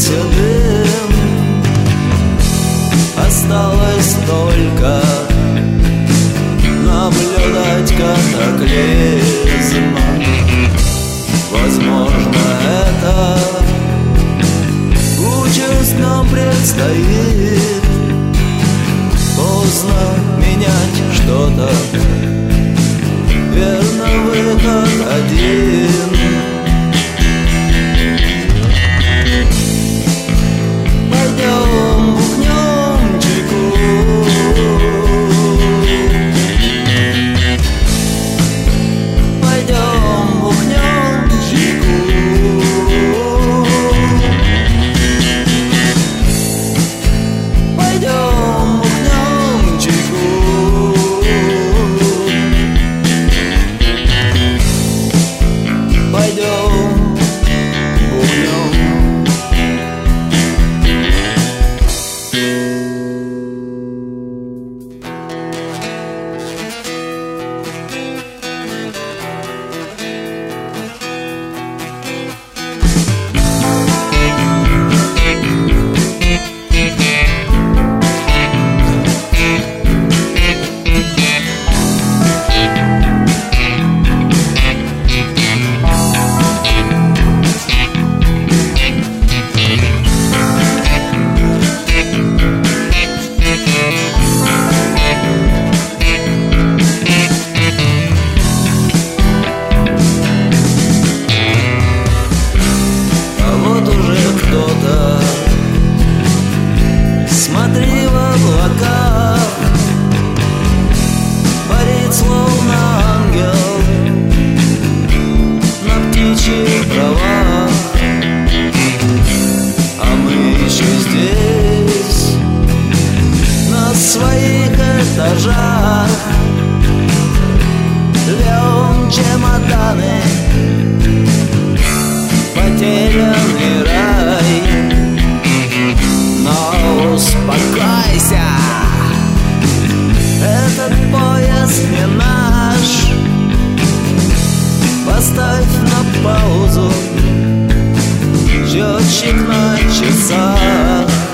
Рассеялся дым, осталось только наблюдать катаклизм. Возможно, это участь нам предстоит. Поздно менять что-то, верно, выход один. Пойдем бухнем чайку, пойдем бухнем чайку, пойдем бухнем чайку, пойдем бухнем. Смотри в облака, парит словно ангел на птичьих правах. А мы еще здесь, на своих этажах, льем чемоданы, потерянный рай. Но успокойся, этот поезд не наш. Поставь на паузу счетчик на часах.